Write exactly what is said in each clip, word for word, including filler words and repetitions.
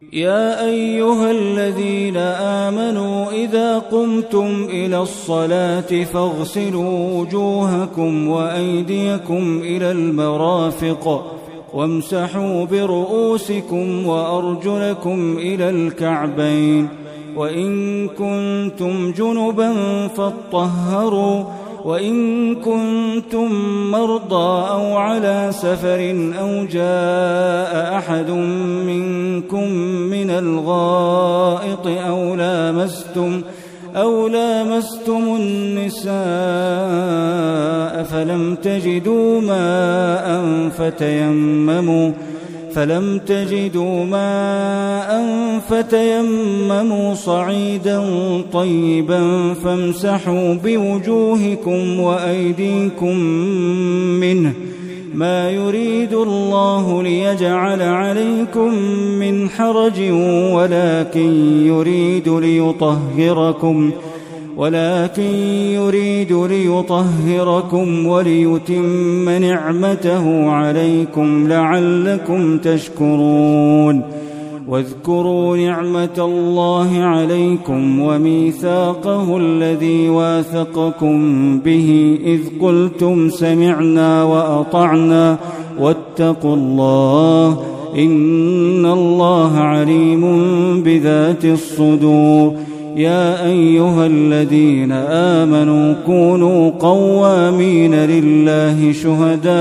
يا أيها الذين آمنوا إذا قمتم إلى الصلاة فاغسلوا وجوهكم وأيديكم إلى المرافق وامسحوا برؤوسكم وأرجلكم إلى الكعبين وإن كنتم جنبا فاطهروا وإن كنتم مرضى أو على سفر أو جاء أحد منكم من الغائط أو لامستم أو لامستم النساء فلم تجدوا ماء فتيمموا فلم تجدوا ماء فتيمموا صعيدا طيبا فامسحوا بوجوهكم وأيديكم منه ما يريد الله ليجعل عليكم من حرج ولكن يريد ليطهركم ولكن يريد ليطهركم وليتم نعمته عليكم لعلكم تشكرون واذكروا نعمة الله عليكم وميثاقه الذي واثقكم به إذ قلتم سمعنا وأطعنا واتقوا الله إن الله عليم بذات الصدور يا أيها الذين آمنوا كونوا قوامين لله شهداء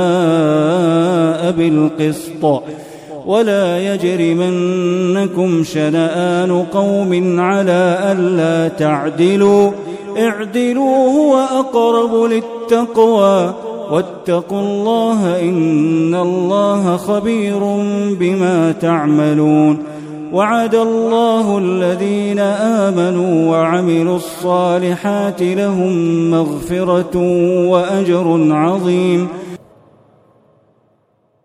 بالقسط ولا يجرمنكم شنآن قوم على ألا تعدلوا اعدلوا هو أقرب للتقوى واتقوا الله إن الله خبير بما تعملون وعد الله الذين آمنوا وعملوا الصالحات لهم مغفرة وأجر عظيم